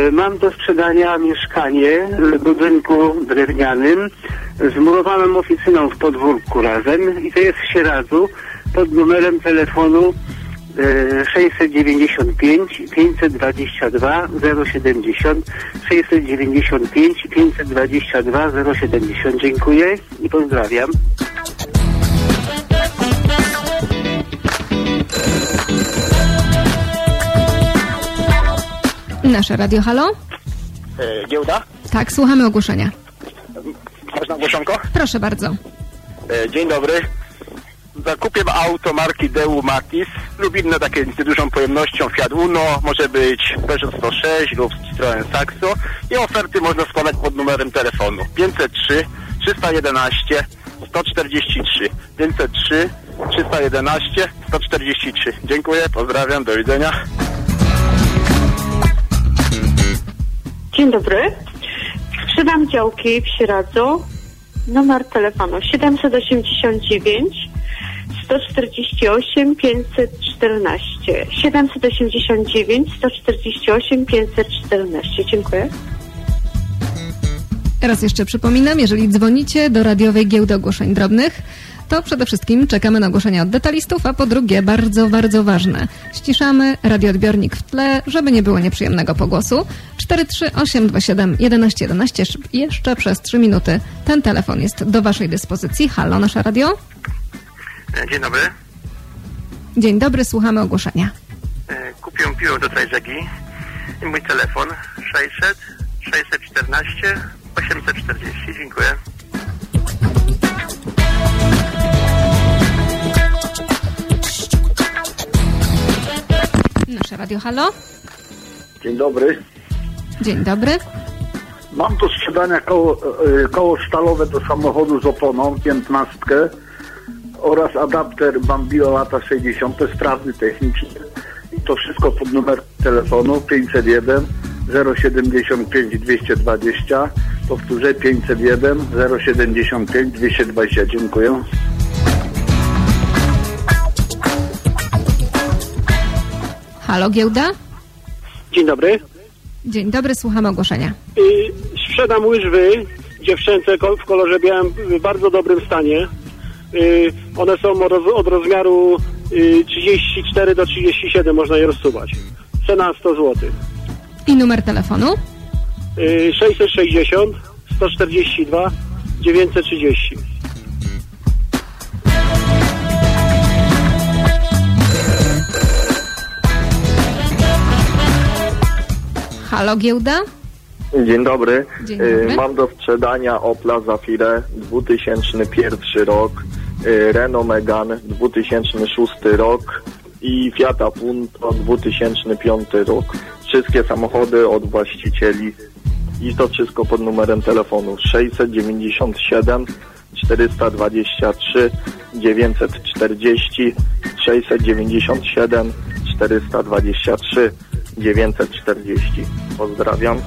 Mam do sprzedania mieszkanie w budynku drewnianym z murowaną oficyną w podwórku razem i to jest w Sieradzu pod numerem telefonu 695 522 070 695 522 070. Dziękuję i pozdrawiam. Nasze radio, halo? Giełda? Tak, słuchamy ogłoszenia. Można ogłoszonko? Proszę bardzo. Dzień dobry. Zakupię auto marki Deu Matiz lub inne takie z dużą pojemnością, Fiat Uno, może być Peugeot 106 lub Citroen Saxo i oferty można składać pod numerem telefonu 503 311 143 503 311 143. Dziękuję, pozdrawiam, do widzenia. Dzień dobry. Sprzedam działki w Sieradzu. Numer telefonu 789 148 514. 789 148 514. Dziękuję. Raz jeszcze przypominam, jeżeli dzwonicie do radiowej Giełdy Ogłoszeń Drobnych, to przede wszystkim czekamy na ogłoszenia od detalistów, a po drugie, bardzo, bardzo ważne, ściszamy radioodbiornik w tle, żeby nie było nieprzyjemnego pogłosu. 43827 1111, jeszcze przez 3 minuty ten telefon jest do waszej dyspozycji. Halo, nasze radio? Dzień dobry. Dzień dobry, słuchamy ogłoszenia. Kupiłem piwo do Trajżegi i mój telefon 600 614 840. Dziękuję. Nasze radio, halo? Dzień dobry. Dzień dobry. Mam do sprzedania koło stalowe do samochodu z oponą, 15 oraz adapter Bambio lata 60, sprawny technicznie. I to wszystko pod numer telefonu 501 075 220. Powtórzę 501 075 220. Dziękuję. Halo, Giełda? Dzień dobry. Dzień dobry, słuchamy ogłoszenia. Sprzedam łyżwy dziewczęce w kolorze białym w bardzo dobrym stanie. One są od rozmiaru 34 do 37, można je rozsuwać. Cena 100 zł. I numer telefonu? 660 142 930. Halo, Giełda? Dzień dobry. Dzień dobry. Mam do sprzedania Opla Zafirę 2001 rok, Renault Megane 2006 rok i Fiata Punto 2005 rok. Wszystkie samochody od właścicieli i to wszystko pod numerem telefonu 697 423 940 697 423 940. Pozdrawiam.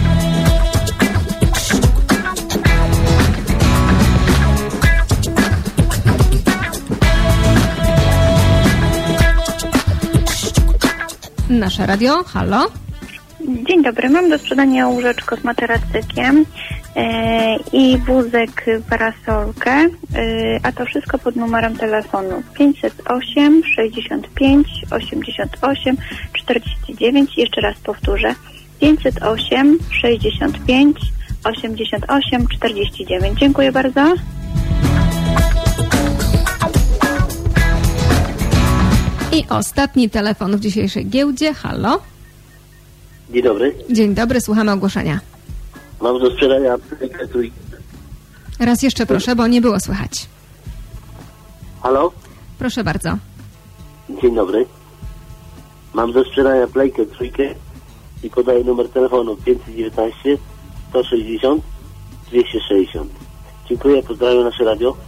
Nasze radio, halo? Dzień dobry, mam do sprzedania łóżeczko z materacykiem i wózek parasolkę, a to wszystko pod numerem telefonu 508 65 88 49. Jeszcze raz powtórzę 508 65 88 49. Dziękuję bardzo. I ostatni telefon w dzisiejszej giełdzie. Halo? Dzień dobry. Dzień dobry, słuchamy ogłoszenia. Mam do sprzedania Raz jeszcze proszę, bo nie było słychać. Halo? Proszę bardzo. Dzień dobry. Mam do sprzedania Playkę trójkę i podaję numer telefonu 519 160 260. Dziękuję, pozdrawiam nasze radio.